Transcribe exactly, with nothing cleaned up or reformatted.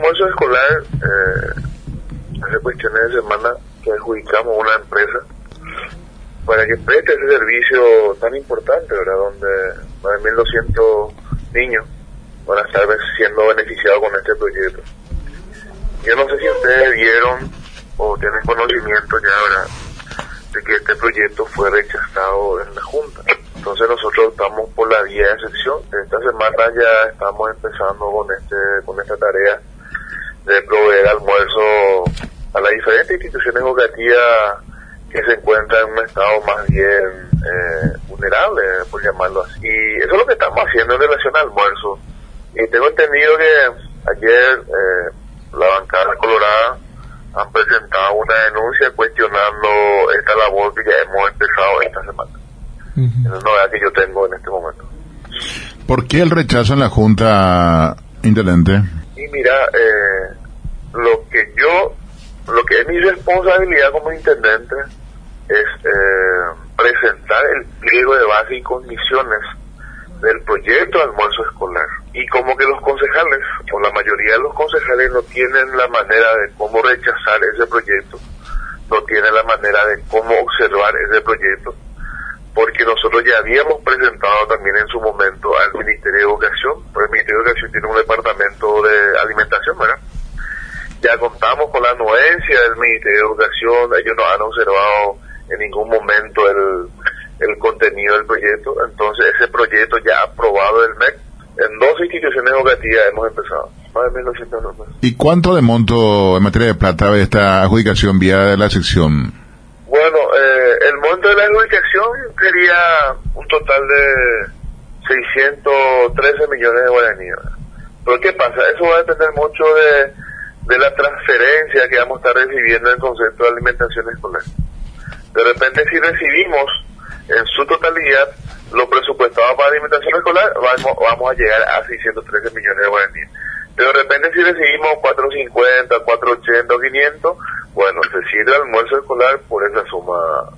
almuerzo escolar, eh, hace cuestiones de semana que adjudicamos a una empresa para que preste ese servicio tan importante, ¿verdad? Donde más de mil doscientos niños van a estar siendo beneficiados con este proyecto. Yo no sé si ustedes vieron o tienen conocimiento ya, ¿verdad?, de que este proyecto fue rechazado en la Junta. Entonces nosotros estamos por la vía de excepción. Esta semana ya estamos empezando con este con esta tarea de proveer almuerzo a las diferentes instituciones educativas que se encuentran en un estado más bien eh, vulnerable, por llamarlo así. Y eso es lo que estamos haciendo en relación al almuerzo. Y tengo entendido que ayer eh, la bancada colorada han presentado una denuncia cuestionando esta labor que ya hemos empezado esta semana. Uh-huh. Es la novedad que yo tengo en este momento. ¿Por qué el rechazo en la Junta, intendente? Y mira, eh, lo que yo, lo que es mi responsabilidad como intendente es eh, presentar el pliego de base y condiciones del proyecto de almuerzo escolar. Y como que los concejales, o la mayoría de los concejales, no tienen la manera de cómo rechazar ese proyecto, no tienen la manera de cómo observar ese proyecto, porque nosotros ya habíamos presentado también en su momento al Ministerio de Educación, porque el Ministerio de Educación tiene un departamento de alimentación, ¿verdad? Ya contamos con la anuencia del Ministerio de Educación, ellos no han observado en ningún momento el, el contenido del proyecto, entonces ese proyecto ya aprobado del M E C, en dos instituciones educativas hemos empezado, más de mil novecientos normas. ¿Y cuánto de monto en materia de plata de esta adjudicación vía de la sección? Bueno, eh, el monto de la adjudicación sería un total de seiscientos trece millones de guaraníes. Pero ¿qué pasa? Eso va a depender mucho de, de la transferencia que vamos a estar recibiendo en el concepto de alimentación escolar. De repente, si recibimos en su totalidad lo presupuestado para alimentación escolar, vamos, vamos a llegar a seiscientos trece millones de guaraníes. Pero de repente, si recibimos cuatrocientos cincuenta, cuatrocientos ochenta o quinientos, bueno, se sirve el almuerzo escolar por esa suma.